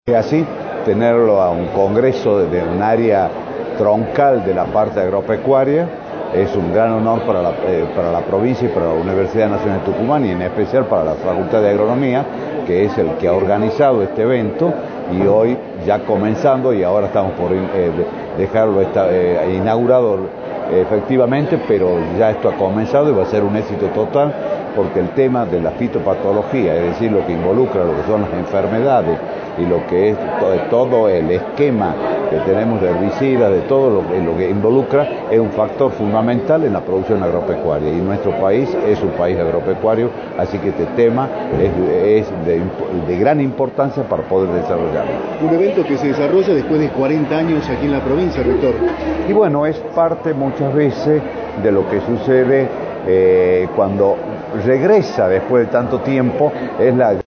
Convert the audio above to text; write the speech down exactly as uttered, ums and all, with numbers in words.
Y así tenerlo a un congreso de un área troncal de la parte agropecuaria es un gran honor para la, eh, para la provincia y para la Universidad Nacional de Tucumán y en especial para la Facultad de Agronomía, que es el que ha organizado este evento y hoy ya comenzando y ahora estamos por eh, dejarlo está, eh, inaugurado eh, efectivamente, pero ya esto ha comenzado y va a ser un éxito total porque el tema de la fitopatología, es decir, lo que involucra lo que son las enfermedades y lo que es todo, todo el esquema que tenemos de herbicidas, de todo lo que, lo que involucra, es un factor fundamental en la producción agropecuaria y nuestro país es un país agropecuario, así que este tema es, es de, de gran importancia para poder desarrollarlo. Un evento que se desarrolla después de cuarenta años aquí en la provincia, rector. Y bueno, es parte muchas veces de lo que sucede eh, cuando regresa después de tanto tiempo, es la